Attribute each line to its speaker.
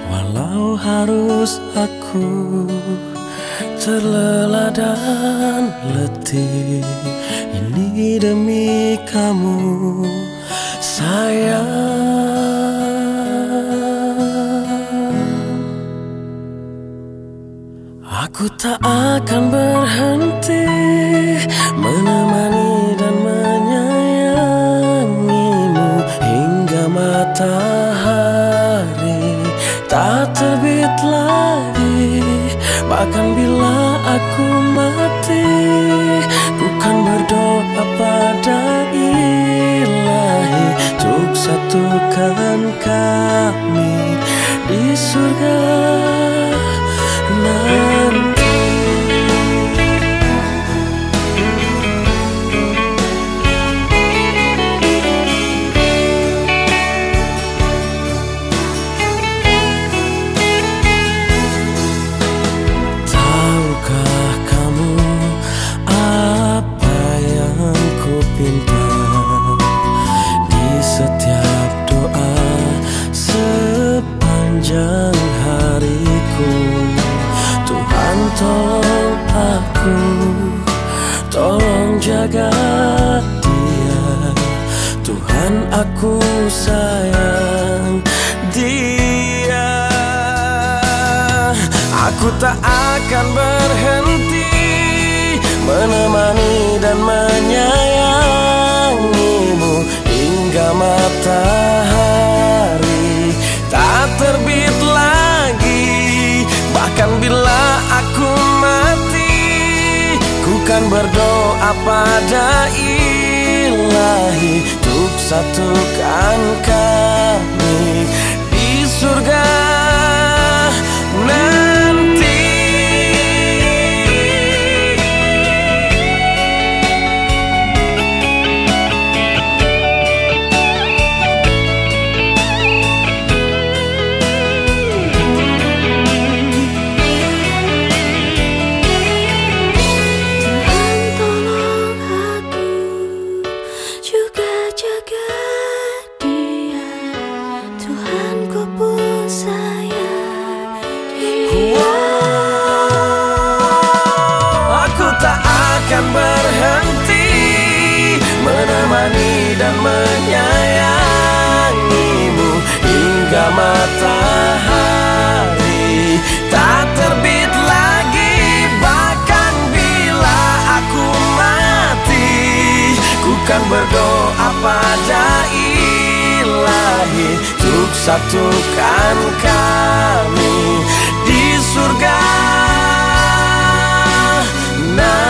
Speaker 1: Walau harus aku terlelah dan letih, ini demi kamu sayang. Aku tak akan berhenti menemani dan menyayangimu hingga matahari tak terbit lagi. Bahkan bila aku mati, ku kan berdoa pada Ilahi untuk satukan kami di surga nanti. Tahukah kamu apa yang ku pinta di setiap doa sepanjang hariku? Tuhan tolong aku, tolong jaga dia. Tuhan aku sayang dia. Aku tak akan berhenti menemani dan menyayangimu hingga matahari tak terbit lagi. Bahkan bila aku mati, ku kan berdoa pada Ilahi untuk satukan kami di surga nanti. Akan berhenti menemani dan menyayangimu hingga matahari tak terbit lagi. Bahkan bila aku mati, ku kan berdoa pada Ilahi untuk satukan kami di surga.